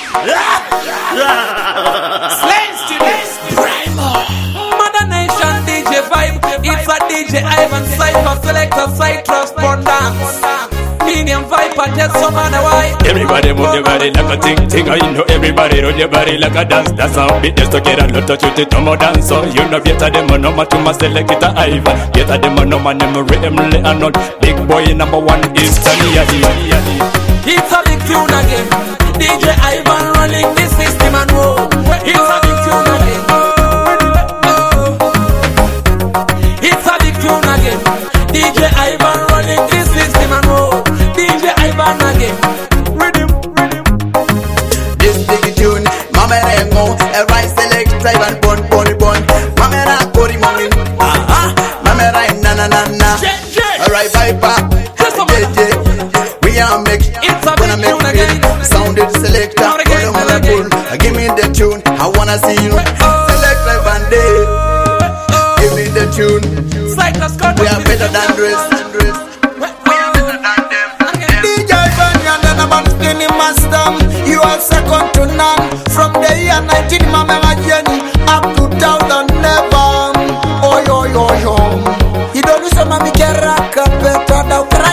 Mother Nation DJ Vibe. It's a DJ Ivan Cypher selector site correspondence. Medium Viper just some other way. Everybody move your body like a ting. You know everybody roll your body like a dance. That's how it is to get a lot of you to more dance. So you know better than no man to my select it Ivan. Better than no man memory Emily and not. Big boy number one is Tony. It's a big tune again. DJ Ivan running the system and whoa. It's a big tune again. It's a big tune again. DJ Ivan running the system and whoa. DJ Ivan again. Rhythm. This big tune, Mama Remo, a rice select Ivan Bon. Mama Ra Kori Momin. Mama Ra na. Alright, Viper. We are making. Wanna make it, sounded selector, give me the tune, I wanna see you. Select my bandit, give me the tune. We are better than dress. We are better than them. DJ Ivan and the man spinning master. You are second to none. From the year 19 Mama Jenny up to 2011. Oh yo. You don't listen Mami Keraka better now cry.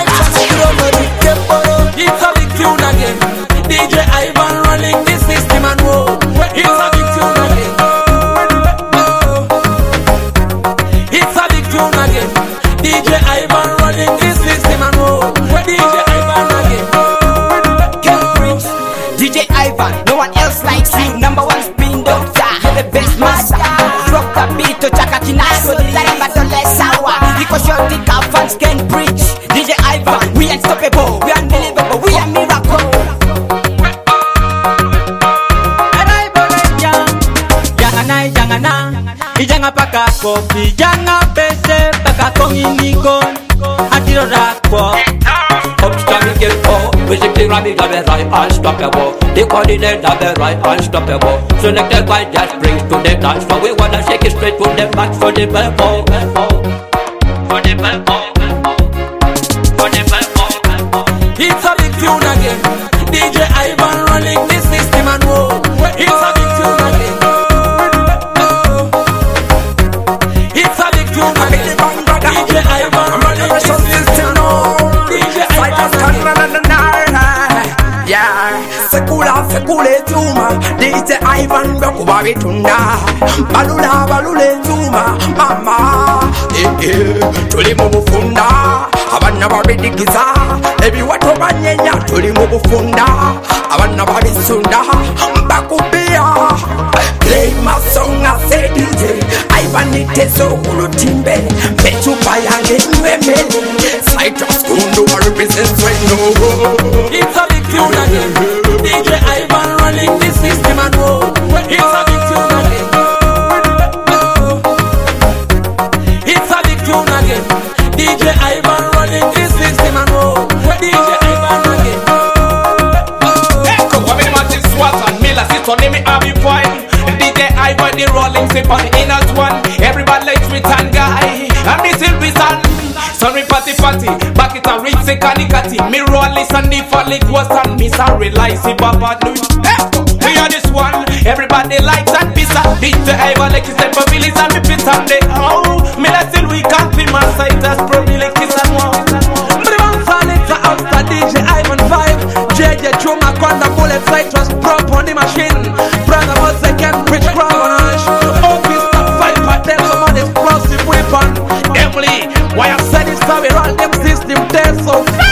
It's a big tune again. DJ Ivan running the system and whoa. It's a big tune again. It's a big tune again. DJ Ivan running the system and whoa. DJ Ivan again. Cambridge, DJ Ivan, no one else likes you. Number one spin doctor, the best master. Rock the beat to Chakatina, so the life but don't let sour. Because your dick fans can preach. DJ Ivan, we unstoppable, we unbelievable, we are miracle. Ijanga paka kopi, janga pese paka konginiko. Atiro rakpo. Upstanding get po, basically running the right unstoppable. The coordinate of the right unstoppable. Selected by Jazz brings to the dance. So we wanna shake it straight to the back for the bell. For the bell. It's a big tune again. DJ Ivan running the system and whoa. It's a big tune again. It's a big tune again. DJ Ivan running the system and whoa. DJ Ivan again. Yeah, sekule tuma. DJ Ivan bakuba bitunda. Balule tuma. Mama, tuli mu bufunda. Abana babidigiza. Ebi watu banyenya tuli mu bufunda. Abana babisunda. Mbakubia. Play my song I say DJ Ivan iteso urutimbe. Pechupa yange mweme. Citrus kundu represents right now. It's a big tune again. DJ Ivan running the system and whoa. It's a big tune again. It's a big tune again. DJ Ivan running the system and whoa. DJ Ivan again. Echo, what me want is SWAT and Miller, sit on me, I'll be fine. DJ Ivan, the rolling sip on the inner one. Everybody likes return guy. I'm missing reason. Sorry, party, back it and reach the canicati. Me roll listen, the falling was and miss and realize it, Papa do. We are this one, everybody likes and pizza. DJ Ivan, like you said, for Billy's and me fit and they oh. Me let's still we can't be my sight as probably like kiss and wow. DJ Ivan 5, JJ Chuma, Kwanda Bullet, Citrus, prop on the machine. Brother was a Cambridge Crownage. Office top 5 patel, some on explosive weapon. Emily, why I said it's how we run them system test so